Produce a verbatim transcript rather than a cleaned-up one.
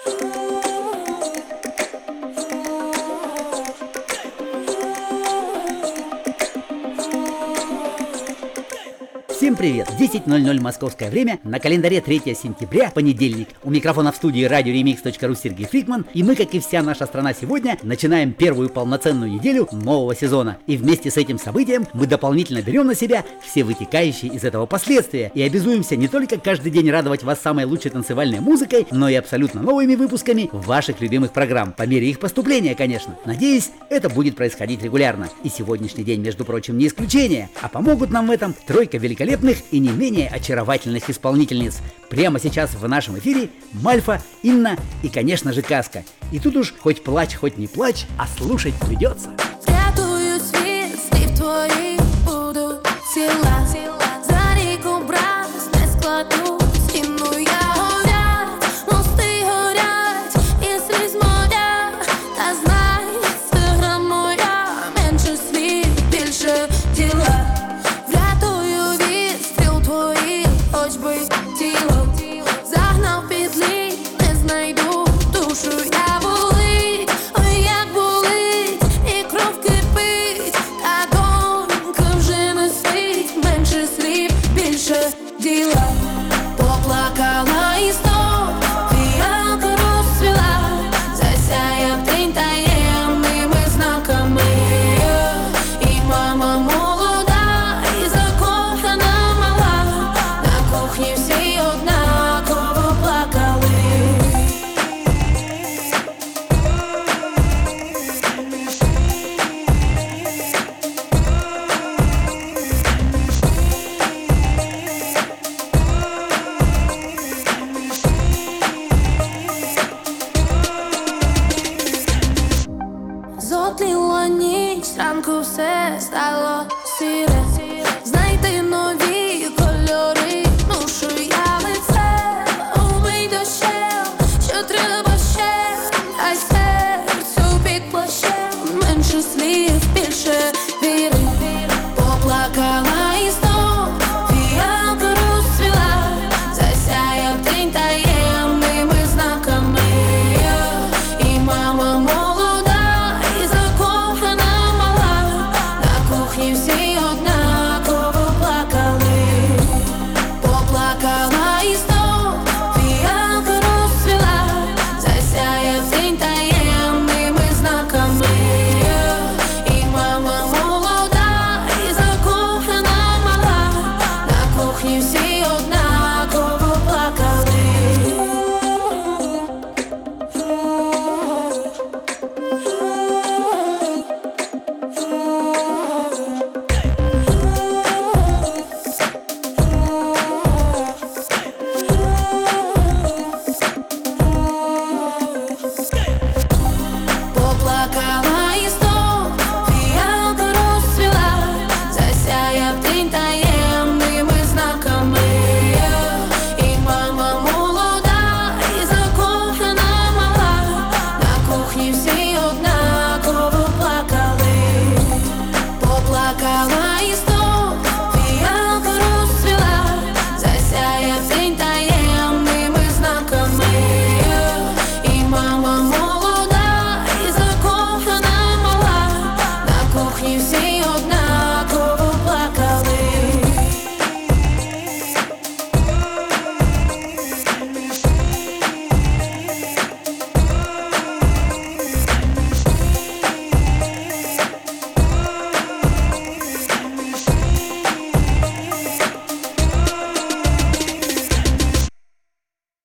Всем привет! десять ноль ноль московское время, на календаре третье сентября, понедельник. У микрофона в студии радио ремикс точка ру Сергей Фрикман, и мы, как и вся наша страна сегодня, начинаем первую полноценную неделю нового сезона. И вместе с этим событием мы дополнительно берем на себя все вытекающие из этого последствия и обязуемся не только каждый день радовать вас самой лучшей танцевальной музыкой, но и абсолютно новыми выпусками ваших любимых программ, по мере их поступления, конечно. Надеюсь, это будет происходить регулярно. И сегодняшний день, между прочим, не исключение, а помогут нам в этом тройка великолепных и не менее очаровательных исполнительниц. Прямо сейчас в нашем эфире Мальфа, Инна и, конечно же, Казка. И тут уж хоть плачь, хоть не плачь, а слушать придется. Рятую звезды в твои будут тела. За реку брать не складу, скину я. Горять, мосты горять, если з моря, та знай, це гра моя, менше слів, більше діла. Хоч би тіло загнав під лід, не знайду душу. Я болить, ой, як болить, і кров кипить, та донька вже не спить, менше слів, більше діла. Поплакала і знов фіалка розцвіла, засяяв день таємними знаками. І мама молода, і закохана мала, на кухні всі однаково плакали. Зотліла ніч, зранку все стало сіре.